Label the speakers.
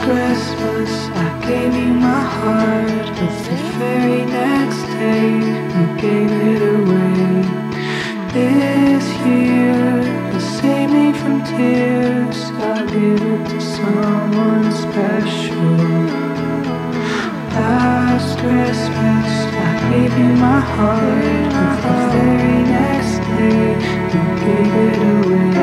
Speaker 1: Christmas I gave you my heart, but the very next day you gave it away. This year to save me from tears, I'll give it to someone special. Last Christmas I gave you my heart, but the very next day you gave it away.